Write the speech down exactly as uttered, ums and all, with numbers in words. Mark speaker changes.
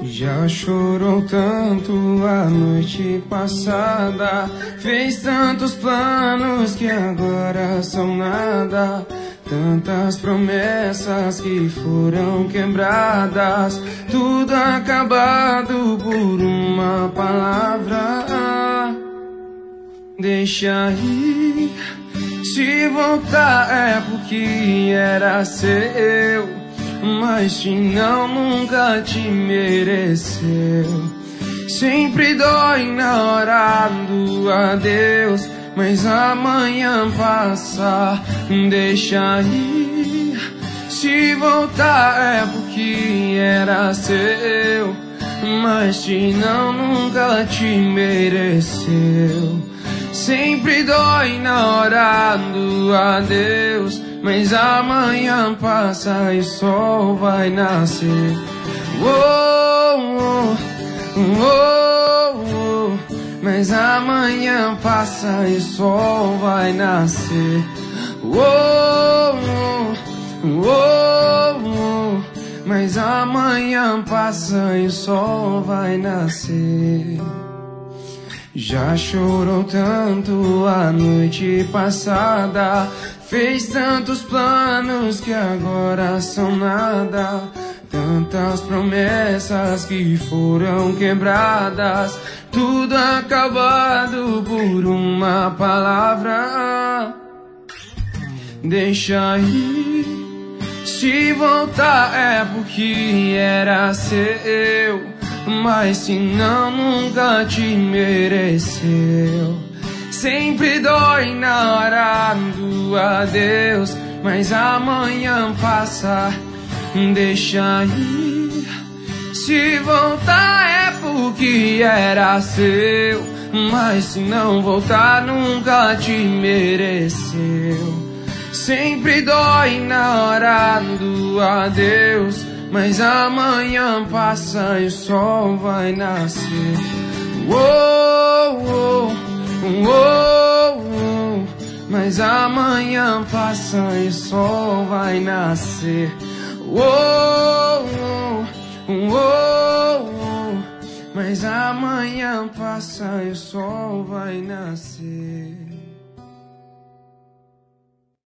Speaker 1: Já chorou tanto a noite passada, fez tantos planos que agora são nada. Tantas promessas que foram quebradas, tudo acabado por uma palavra. Deixa ir, se voltar é porque era seu, mas se não, nunca te mereceu. Sempre dói na hora do adeus, mas amanhã passa. Deixa ir, se voltar é porque era seu, mas se não, nunca te mereceu. Sempre dói na hora do adeus, mas amanhã passa e o sol vai nascer. Oh, oh, oh, oh. Mas amanhã passa e o sol vai nascer. Oh, oh, oh, oh. Mas amanhã passa e o sol vai nascer. Já chorou tanto a noite passada, fez tantos planos que agora são nada. Tantas promessas que foram quebradas, tudo acabado por uma palavra. Deixa ir, se voltar é porque era seu, mas se não, nunca te mereceu. Sempre dói na hora do adeus, mas amanhã passa. Deixa ir, se voltar é porque era seu, mas se não voltar, nunca te mereceu. Sempre dói na hora do adeus, mas amanhã passa e o sol vai nascer. Oh, oh, oh, oh. Mas amanhã passa e o sol vai nascer. Oh, oh, oh, oh. Mas amanhã passa e o sol vai nascer.